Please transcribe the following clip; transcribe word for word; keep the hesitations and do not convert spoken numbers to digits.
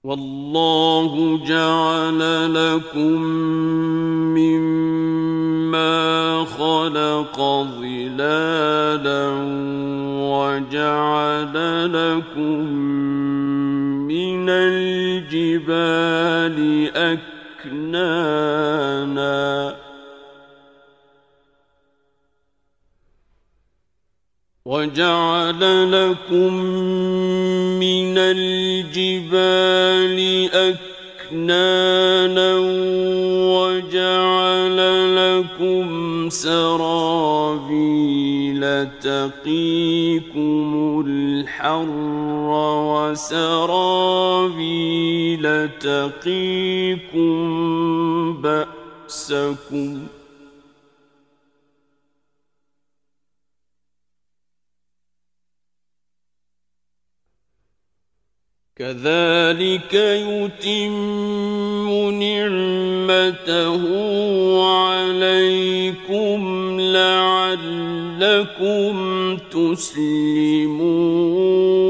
والله جعل لكم مما خلق ظلالا وجعل لكم من الجبال أكنانا وجعل لكم من الجبال أكنانا وجعل لكم سرابيل تقيكم الحر وسرابيل تقيكم بأسكم كذلك يتم نعمته عليكم لعلكم تسلمون